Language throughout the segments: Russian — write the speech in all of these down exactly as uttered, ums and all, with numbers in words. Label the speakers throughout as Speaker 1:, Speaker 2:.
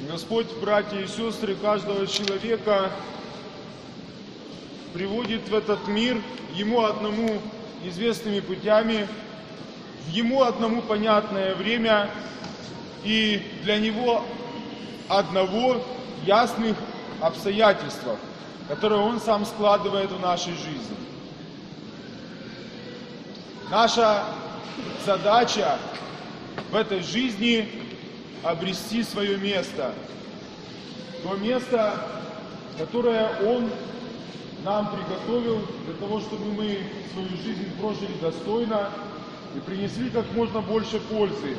Speaker 1: Господь, братья и сестры, каждого человека приводит в этот мир Ему одному известными путями, в Ему одному понятное время и для Него одного ясных обстоятельствах, которые Он сам складывает в нашей жизни. Наша задача в этой жизни обрести свое место. То место, которое Он нам приготовил для того, чтобы мы свою жизнь прожили достойно и принесли как можно больше пользы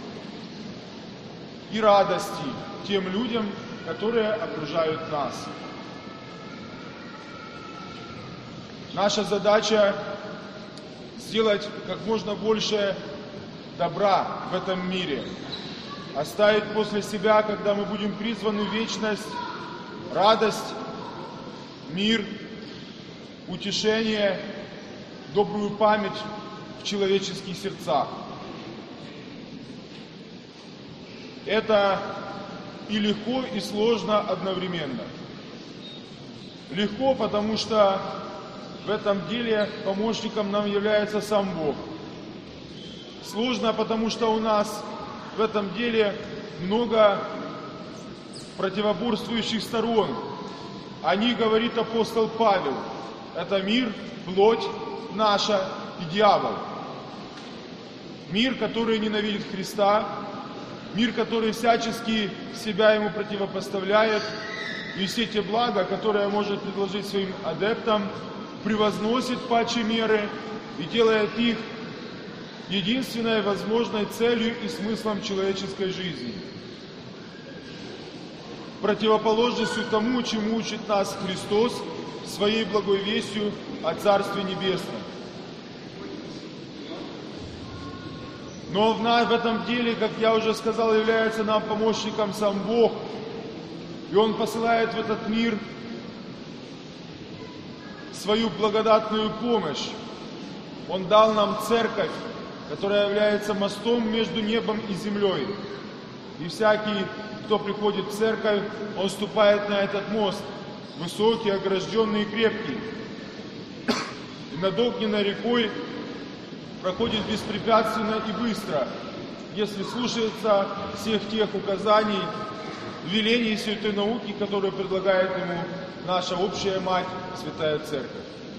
Speaker 1: и радости тем людям, которые окружают нас. Наша задача сделать как можно больше добра в этом мире, оставить после себя, когда мы будем призваны в вечность, радость, мир, утешение, добрую память в человеческих сердцах. Это и легко, и сложно одновременно. Легко, потому что в этом деле помощником нам является сам Бог. Сложно, потому что у нас в этом деле много противоборствующих сторон. О них говорит апостол Павел. Это мир, плоть наша и дьявол. Мир, который ненавидит Христа, мир, который всячески себя ему противопоставляет, и все те блага, которые может предложить своим адептам, превозносит паче меры и делает их единственной возможной целью и смыслом человеческой жизни. Противоположностью тому, чему учит нас Христос своей благой вестью о Царстве Небесном. Но в, в этом деле, как я уже сказал, является нам помощником сам Бог. И Он посылает в этот мир свою благодатную помощь. Он дал нам церковь, которая является мостом между небом и землей. И всякий, кто приходит в церковь, он ступает на этот мост, высокий, огражденный и крепкий. И над огненной рекой проходит беспрепятственно и быстро, если слушается всех тех указаний, велений святой науки, которые предлагает ему наша общая Мать, Святая Церковь.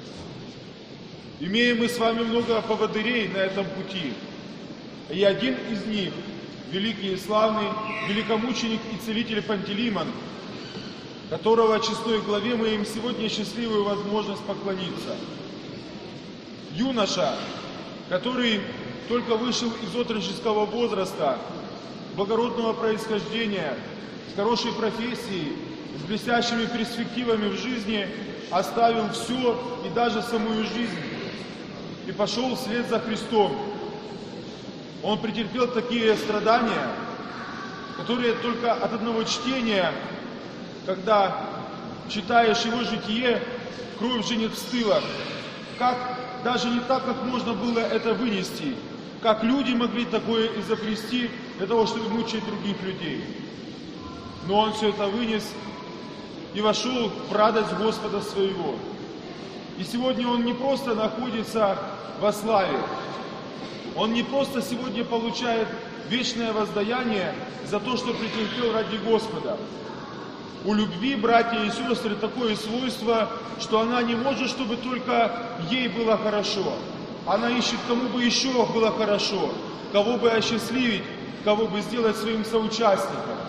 Speaker 1: Имеем мы с вами много поводырей на этом пути, и один из них, великий и славный великомученик и целитель Пантелеймон, которого честной главе мы им сегодня счастливую возможность поклониться. Юноша, который только вышел из отроческого возраста, благородного происхождения, с хорошей профессией, с блестящими перспективами в жизни, оставил все и даже самую жизнь и пошел вслед за Христом. Он претерпел такие страдания, которые только от одного чтения, когда читаешь его житие, кровь женит в стылах. Как, даже не так, как можно было это вынести, как люди могли такое изобрести для того, чтобы мучить других людей. Но он все это вынес и вошел в радость Господа своего. И сегодня он не просто находится во славе, он не просто сегодня получает вечное воздаяние за то, что претерпел ради Господа. У любви, братья и сестры, такое свойство, что она не может, чтобы только ей было хорошо. Она ищет, кому бы еще было хорошо, кого бы осчастливить, кого бы сделать своим соучастником.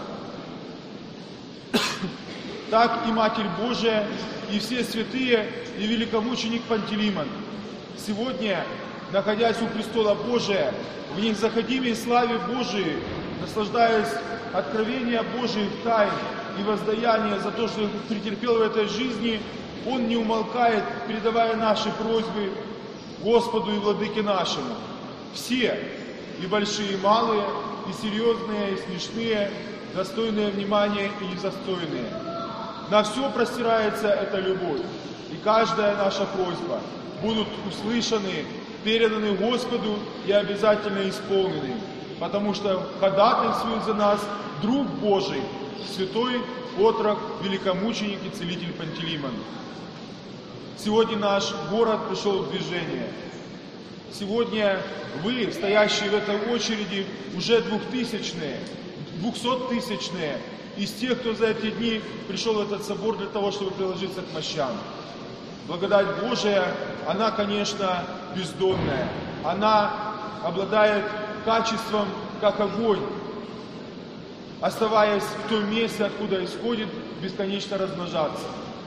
Speaker 1: Так и Матерь Божия, и все святые, и великомученик Пантелеймон. Сегодня, находясь у престола Божия, в незаходимой славе Божией, наслаждаясь откровения Божиих тайн и воздаяния за то, что претерпел в этой жизни, он не умолкает, передавая наши просьбы Господу и Владыке нашему. Все, и большие, и малые, и серьезные, и смешные, достойные внимания и недостойные. На все простирается эта любовь, и каждая наша просьба будут услышаны, переданы Господу и обязательно исполнены, потому что ходатайствует за нас Друг Божий, святой отрок, великомученик и целитель Пантелеймон. Сегодня наш город пришел в движение. Сегодня вы, стоящие в этой очереди, уже двухтысячные, двухсоттысячные, из тех, кто за эти дни пришел в этот собор для того, чтобы приложиться к мощам. Благодать Божия, она, конечно, бездонная. Она обладает качеством, как огонь, оставаясь в том месте, откуда исходит, бесконечно размножаться.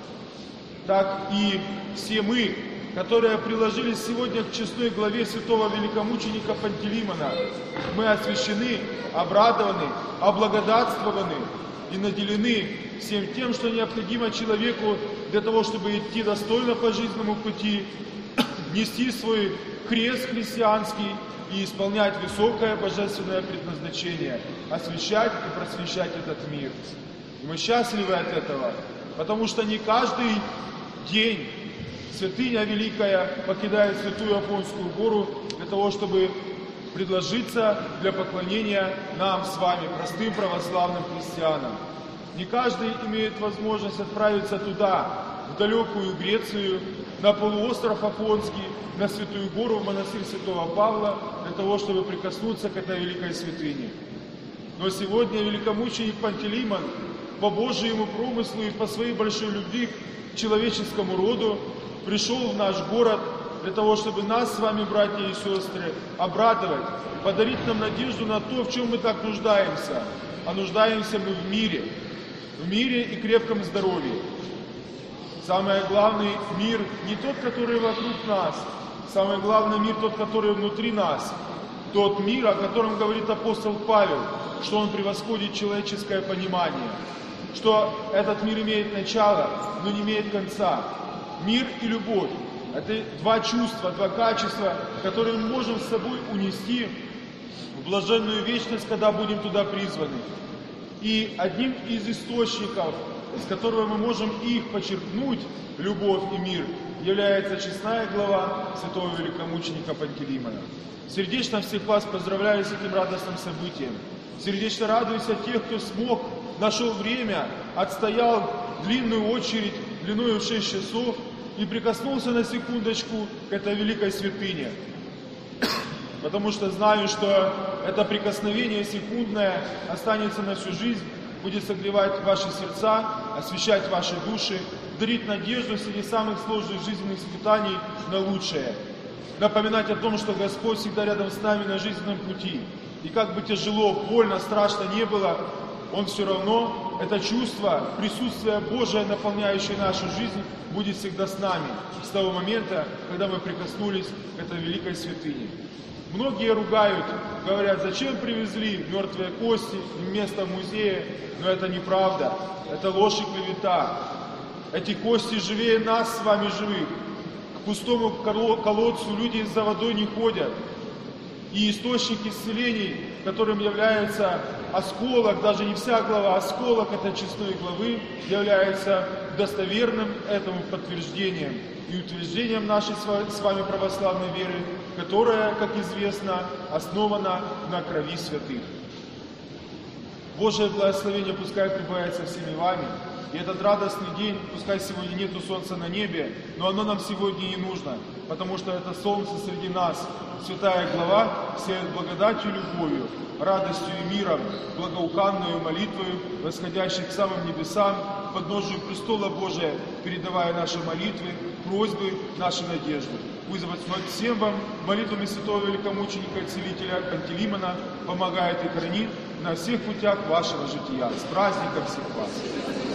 Speaker 1: Так и все мы, которые приложились сегодня к честной главе святого великомученика Пантелеймона, мы освящены, обрадованы, облагодатствованы и наделены всем тем, что необходимо человеку для того, чтобы идти достойно по жизненному пути, нести свой крест христианский и исполнять высокое божественное предназначение, освящать и просвещать этот мир. И мы счастливы от этого, потому что не каждый день святыня великая покидает святую Афонскую гору для того, чтобы предложиться для поклонения нам с вами, простым православным христианам. Не каждый имеет возможность отправиться туда, в далекую Грецию, на полуостров Афонский, на Святую Гору, в монастырь Святого Павла, для того, чтобы прикоснуться к этой великой святыне. Но сегодня великомученик Пантелеймон по Божьему промыслу и по своей большой любви к человеческому роду пришел в наш город для того, чтобы нас с вами, братья и сестры, обрадовать, подарить нам надежду на то, в чем мы так нуждаемся. А нуждаемся мы в мире, в мире и крепком здоровье. Самый главный мир не тот, который вокруг нас, самый главный мир тот, который внутри нас. Тот мир, о котором говорит апостол Павел, что он превосходит человеческое понимание, что этот мир имеет начало, но не имеет конца. Мир и любовь – это два чувства, два качества, которые мы можем с собой унести в блаженную вечность, когда будем туда призваны. И одним из источников, с которого мы можем их почерпнуть, любовь и мир, является честная глава святого великомученика Пантелеймона. Сердечно всех вас поздравляю с этим радостным событием. Сердечно радуюсь от тех, кто смог, нашел время, отстоял длинную очередь, длиной в шесть часов, и прикоснулся на секундочку к этой великой святыне. Потому что знаю, что это прикосновение секундное останется на всю жизнь, будет согревать ваши сердца, освещать ваши души, дарить надежду среди самых сложных жизненных испытаний на лучшее. Напоминать о том, что Господь всегда рядом с нами на жизненном пути. И как бы тяжело, больно, страшно не было, Он все равно, это чувство, присутствие Божие, наполняющее нашу жизнь, будет всегда с нами, с того момента, когда мы прикоснулись к этой великой святыне. Многие ругают, говорят, зачем привезли мертвые кости, место в музее, но это неправда, это ложь и клевета. Эти кости живее нас с вами живых. К пустому колодцу люди за водой не ходят. И источник исцелений, которым является осколок, даже не вся глава, осколок этой честной главы, является достоверным этому подтверждением и утверждением нашей с вами православной веры, которая, как известно, основана на крови святых. Божие благословение пускай пребывает со всеми вами. И этот радостный день, пускай сегодня нету солнца на небе, но оно нам сегодня не нужно, потому что это солнце среди нас. Святая глава сеет благодатью и любовью, радостью и миром, благоуханную молитвою, восходящей к самым небесам, к подножию престола Божия, передавая наши молитвы, просьбы, наши надежды. Пусть всем вам молитвами святого великомученика и целителя Пантелеймона помогает и хранит на всех путях вашего жития. С праздником всех вас!